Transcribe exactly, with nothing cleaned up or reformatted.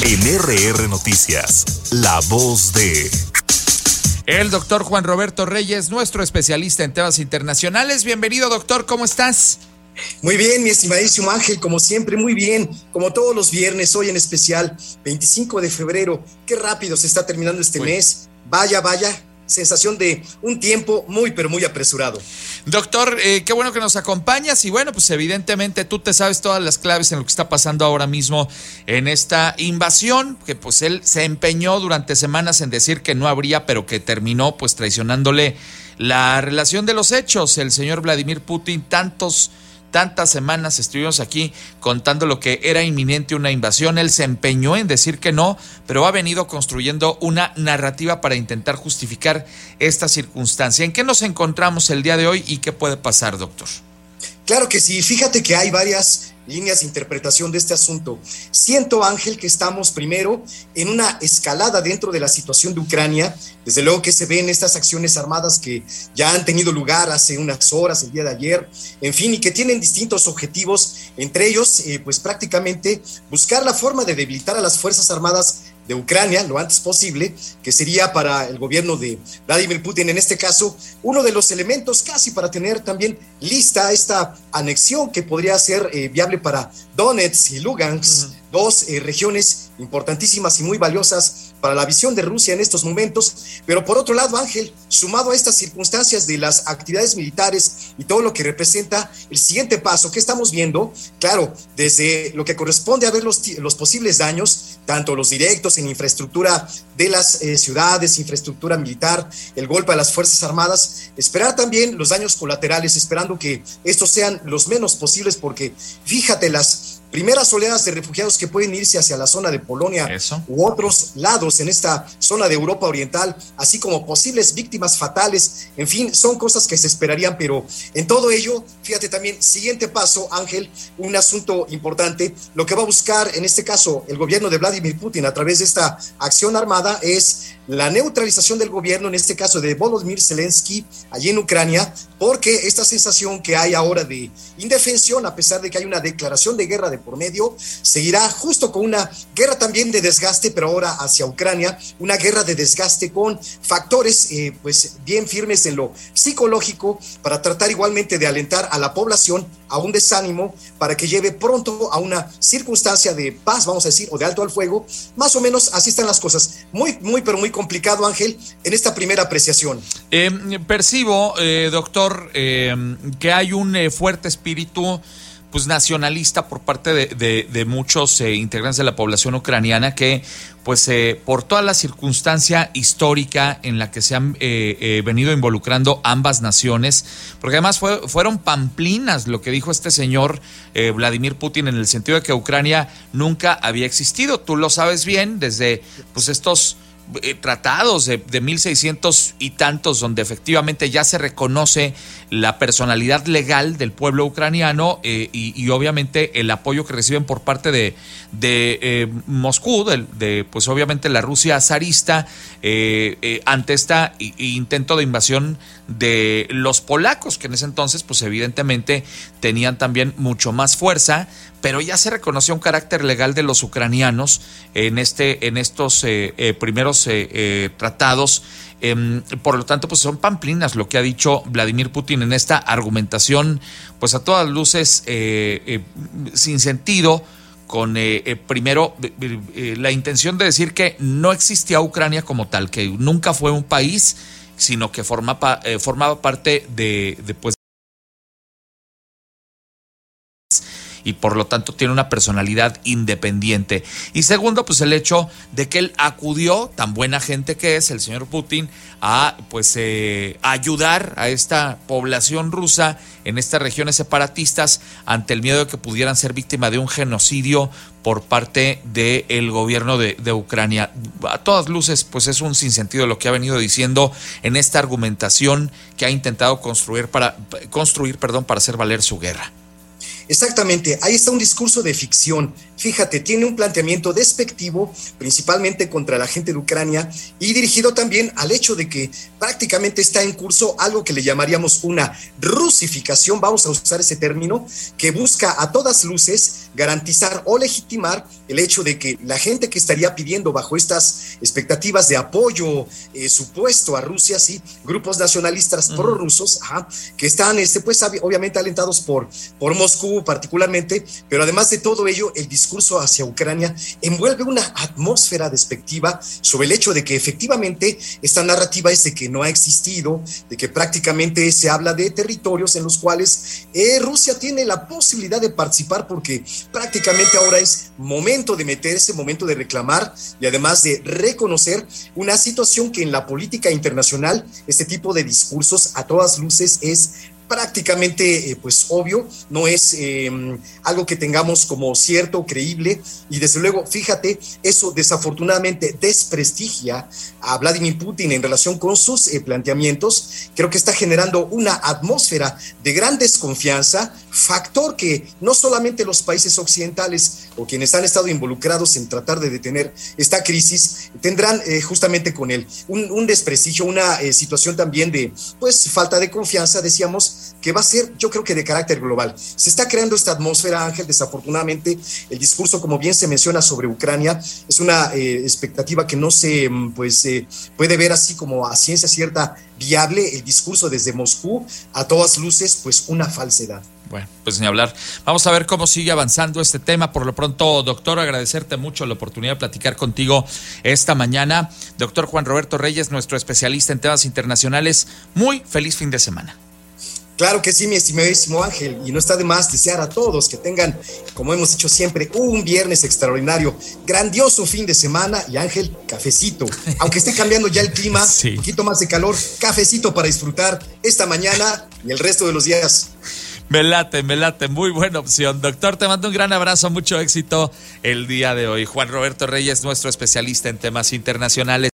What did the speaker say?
En R R Noticias, la voz de... El doctor Juan Roberto Reyes, nuestro especialista en temas internacionales. Bienvenido, doctor, ¿cómo estás? Muy bien, mi estimadísimo Ángel, como siempre, muy bien, como todos los viernes, hoy en especial, veinticinco de febrero, qué rápido se está terminando este Uy. mes, vaya, vaya, sensación de un tiempo muy, pero muy apresurado. Doctor, eh, qué bueno que nos acompañas y bueno, pues evidentemente tú te sabes todas las claves en lo que está pasando ahora mismo en esta invasión, que pues él se empeñó durante semanas en decir que no habría, pero que terminó pues traicionándole la relación de los hechos. El señor Vladimir Putin, tantos... Tantas semanas estuvimos aquí contando lo que era inminente una invasión. Él se empeñó en decir que no, pero ha venido construyendo una narrativa para intentar justificar esta circunstancia. ¿En qué nos encontramos el día de hoy y qué puede pasar, doctor? Claro que sí, fíjate que hay varias líneas de interpretación de este asunto. Siento, Ángel, que estamos primero en una escalada dentro de la situación de Ucrania, desde luego que se ven estas acciones armadas que ya han tenido lugar hace unas horas, el día de ayer, en fin, y que tienen distintos objetivos, entre ellos, eh, pues prácticamente buscar la forma de debilitar a las Fuerzas Armadas de Ucrania lo antes posible, que sería para el gobierno de Vladimir Putin, en este caso, uno de los elementos casi para tener también lista esta anexión que podría ser eh, viable para Donetsk y Lugansk, uh-huh. dos eh, regiones importantísimas y muy valiosas para la visión de Rusia en estos momentos. Pero por otro lado, Ángel, sumado a estas circunstancias de las actividades militares y todo lo que representa el siguiente paso que estamos viendo, claro, desde lo que corresponde a ver los, los posibles daños, tanto los directos en infraestructura de las eh, ciudades, infraestructura militar, el golpe a las Fuerzas Armadas, esperar también los daños colaterales, esperando que estos sean los menos posibles, porque fíjate, las primeras oleadas de refugiados que pueden irse hacia la zona de Polonia ¿Eso? u otros lados en esta zona de Europa Oriental, así como posibles víctimas fatales, en fin, son cosas que se esperarían, pero en todo ello, fíjate también, siguiente paso, Ángel, un asunto importante, lo que va a buscar en este caso el gobierno de Vladimir Putin a través de esta acción armada es la neutralización del gobierno, en este caso de Volodymyr Zelensky, allí en Ucrania, porque esta sensación que hay ahora de indefensión, a pesar de que hay una declaración de guerra de por medio, seguirá justo con una guerra también de desgaste, pero ahora hacia Ucrania, una guerra de desgaste con factores eh, pues bien firmes en lo psicológico, para tratar igualmente de alentar a la población a un desánimo, para que lleve pronto a una circunstancia de paz, vamos a decir, o de alto al fuego. Más o menos así están las cosas. Muy, muy, pero muy complicado, Ángel, en esta primera apreciación. Eh, percibo, eh, doctor, eh, que hay un eh, fuerte espíritu pues nacionalista por parte de, de, de muchos eh, integrantes de la población ucraniana que pues eh, por toda la circunstancia histórica en la que se han eh, eh, venido involucrando ambas naciones, porque además fue, fueron pamplinas lo que dijo este señor eh, Vladimir Putin, en el sentido de que Ucrania nunca había existido. Tú lo sabes bien, desde pues estos Eh, tratados de, de mil seiscientos y tantos, donde efectivamente ya se reconoce la personalidad legal del pueblo ucraniano eh, y, y obviamente el apoyo que reciben por parte de, de eh, Moscú, de, de pues obviamente la Rusia zarista, eh, eh, ante este intento de invasión de los polacos, que en ese entonces pues evidentemente tenían también mucho más fuerza, pero ya se reconoció un carácter legal de los ucranianos en este en estos eh, eh, primeros eh, eh, tratados. Eh, por lo tanto, pues son pamplinas lo que ha dicho Vladimir Putin en esta argumentación, pues a todas luces eh, eh, sin sentido, con eh, eh, primero eh, la intención de decir que no existía Ucrania como tal, que nunca fue un país, sino que forma, eh, formaba parte de, de pues y por lo tanto tiene una personalidad independiente. Y segundo, pues el hecho de que él acudió, tan buena gente que es el señor Putin, a pues eh, ayudar a esta población rusa en estas regiones separatistas ante el miedo de que pudieran ser víctima de un genocidio por parte del gobierno de, de Ucrania. A todas luces, pues es un sinsentido lo que ha venido diciendo en esta argumentación que ha intentado construir para construir, perdón, para hacer valer su guerra. Exactamente, ahí está un discurso de ficción. fíjate, tiene un planteamiento despectivo, principalmente contra la gente de Ucrania, y dirigido también al hecho de que prácticamente está en curso algo que le llamaríamos una rusificación, vamos a usar ese término, que busca a todas luces garantizar o legitimar el hecho de que la gente que estaría pidiendo bajo estas expectativas de apoyo eh, supuesto a Rusia, sí, grupos nacionalistas uh-huh. prorrusos, ajá, que están, este, pues, obviamente alentados por, por Moscú particularmente, pero además de todo ello, el discurso hacia Ucrania envuelve una atmósfera despectiva sobre el hecho de que efectivamente esta narrativa es de que no ha existido, de que prácticamente se habla de territorios en los cuales eh, Rusia tiene la posibilidad de participar porque prácticamente ahora es momento de meterse, momento de reclamar y además de reconocer una situación que en la política internacional este tipo de discursos a todas luces es prácticamente eh, pues obvio, no es eh, algo que tengamos como cierto, creíble, y desde luego, fíjate, eso desafortunadamente desprestigia a Vladimir Putin en relación con sus eh, planteamientos. Creo que está generando una atmósfera de gran desconfianza, factor que no solamente los países occidentales o quienes han estado involucrados en tratar de detener esta crisis tendrán eh, justamente con él un, un desprestigio, una eh, situación también de pues falta de confianza, decíamos, que va a ser, yo creo que de carácter global. Se está creando esta atmósfera, Ángel, desafortunadamente, el discurso, como bien se menciona sobre Ucrania, es una eh, expectativa que no se pues, eh, puede ver así como a ciencia cierta viable, el discurso desde Moscú, a todas luces, pues una falsedad. Bueno, pues ni hablar. Vamos a ver cómo sigue avanzando este tema. Por lo pronto, doctor, agradecerte mucho la oportunidad de platicar contigo esta mañana. Doctor Juan Roberto Reyes, nuestro especialista en temas internacionales. Muy feliz fin de semana. Claro que sí, mi estimadísimo Ángel, y no está de más desear a todos que tengan, como hemos dicho siempre, un viernes extraordinario, grandioso fin de semana, y Ángel, cafecito, aunque esté cambiando ya el clima, sí. Un poquito más de calor, cafecito para disfrutar esta mañana y el resto de los días. Me late, me late, muy buena opción. Doctor, te mando un gran abrazo, mucho éxito el día de hoy. Juan Roberto Reyes, nuestro especialista en temas internacionales.